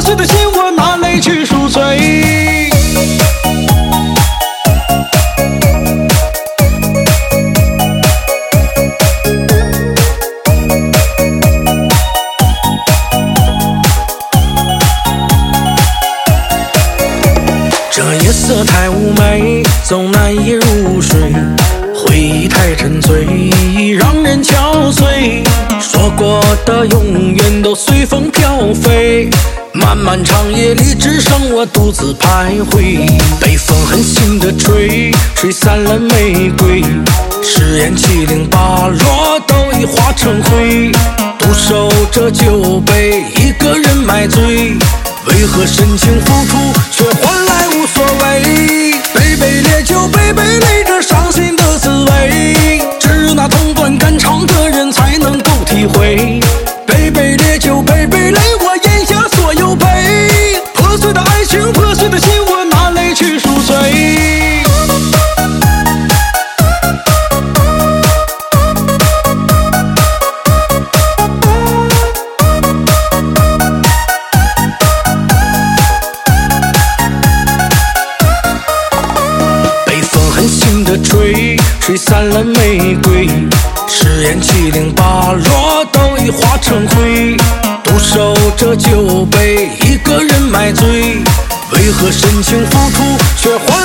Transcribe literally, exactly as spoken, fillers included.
碎的心我拿泪去赎罪。这夜色太妩媚，总难以入睡，回忆太沉醉，让人憔悴。说过的永远都随风飘飞，漫漫长夜里只剩我独自徘徊。北风狠心地吹，吹散了玫瑰，誓言七零八落都已化成灰。独守着酒杯，一个人买醉，为何深情付出却换来无所谓？杯杯烈酒，杯杯泪，这伤心的滋味，只有那通关肝肠的人才能够体会。杯杯烈酒，杯杯泪，我咽下所有悲，破碎的爱情，破碎的心，我拿泪去赎罪。吹，吹散了玫瑰，誓言七零八落都已化成灰。独守着酒杯，一个人买醉，为何深情付出却换